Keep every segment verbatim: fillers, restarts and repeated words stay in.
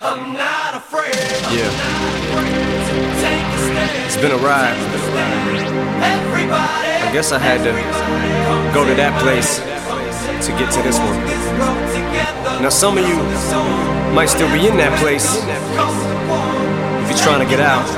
I'm not afraid. Yeah. It's been a ride. I guess I had to go to that place to get to this one. Now some of you might still be in that place if you're trying to get out.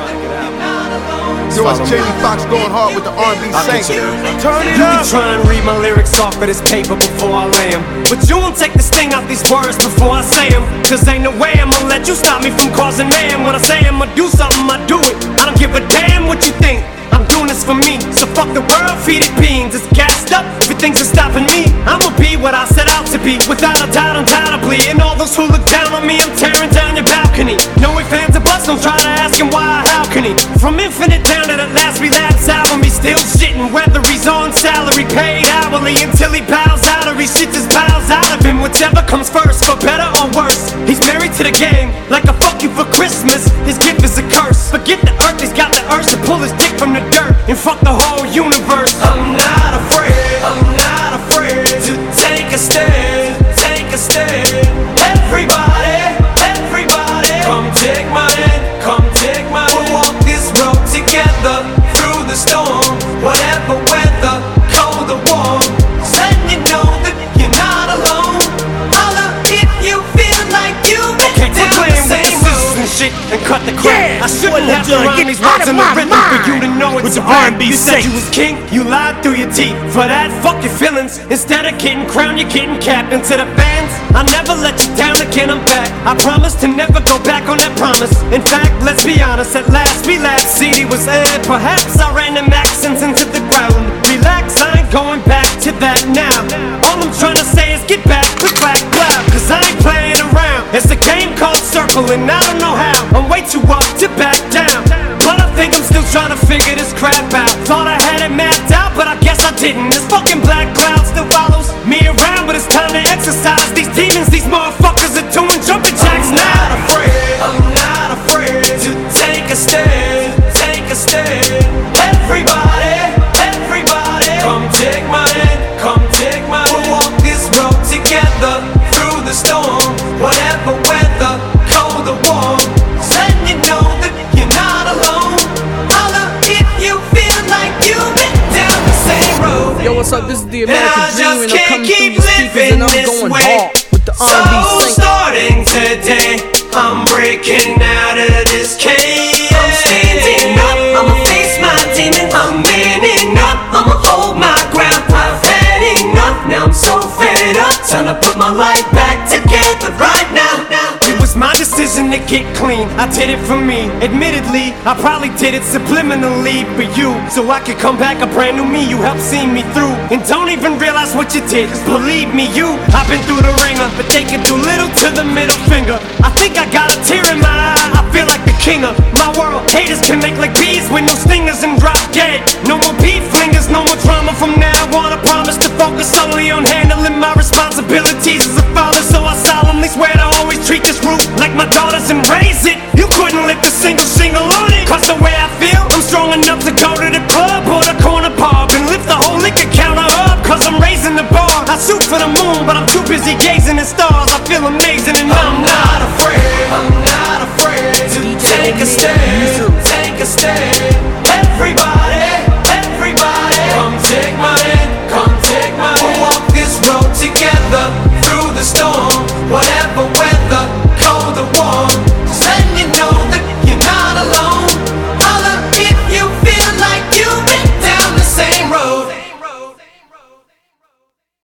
Yo, it's Jamie Foxx going hard with the R and B Saints. Turn it up. You can try and read my lyrics off of this paper before I lay them, but you won't take the sting out these words before I say them. Cause ain't no way I'ma let you stop me from causing mayhem. When I say I'ma do something, I do it. I don't give a damn what you think. I'm doing this for me, so fuck the world, feed it beans. It's gassed up, everything's stopping me. I'ma be what I set out to be, without a doubt, undoubtedly. And all those who look down on me, I'm tearing down your balcony. No ifs, ands, or buts, don't try to ask him why or how can he. From Infinite down to the last relapse album, he's still shitting, whether he's on salary, paid hourly, until he bows out or he shit just bows out of him. Whichever comes first, for better or worse. He's married to the game, like a fuck you for Christmas. His gift is a curse. Forget the earth, he's got the urge to pull his dick from the dirt and fuck the whole universe. I'm not afraid, I'm not afraid to take a stand, take a stand. Everybody, everybody, come take my hand, come take my hand. We'll walk this road together through the storm, whatever weather, cold or warm. Letting you know that you're not alone. Holla if you feel like you've been down the same road and shit and cut the crap. Yeah, I shouldn't have to rhyme these words in the rhythm for you to know it's a R and B. You said you was king, you lied through your teeth. For that, fuck your feelings. Instead of getting crowned, you're getting capped. And to the fans, I never let you down again, I'm back. I promise to never go back on that promise. In fact, let's be honest, at last we laughed. C D was aired, perhaps I ran them accents into the ground. Relax, I ain't going back to that now. All I'm trying to say is get back, click, clack, clap. Cause I ain't playing around. It's a game called Circle and I don't know how. I'm way too up to back down, but I think I'm still trying to figure this crap out. Thought I had it mapped out, but I guess I didn't. This fucking black cloud still follows me around, but it's time to exercise these demons. These motherfuckers are doing jumping jacks now. I'm not afraid, I'm not afraid to take a stand, take a stand. Everybody, everybody, come take my hand, come take my hand. We'll walk this road together through the storm, whatever weather, cold or warm. Letting you know that you're not alone. Holla if you feel like you've been down the same road. Yo, what's up? This is the American Dream, and I'm coming through your speakers, living and I'm this going way. hard with the R and B So Saints. starting today, I'm breaking out of this cage. I'm standing up, I'ma face my demons. I'm manning up, I'ma hold my ground. I've had enough, now I'm so fed up. Time to put my life back together right now. It was my decision to get clean, I did it for me. Admittedly, I probably did it subliminally for you, so I could come back a brand new me. You helped see me through, and don't even realize what you did. Cause believe me, you, I've been through the ringer, but they can do little to the middle finger. I think I got a tear in my eye, I feel like the king of my world. Haters can make like bees with no stingers and drop dead. No more beef flingers, no more drama from now on. I promise to focus solely on handling my responsibilities as a father. So I solemnly swear to always treat this roof like my daughters and raise it. You couldn't lift a single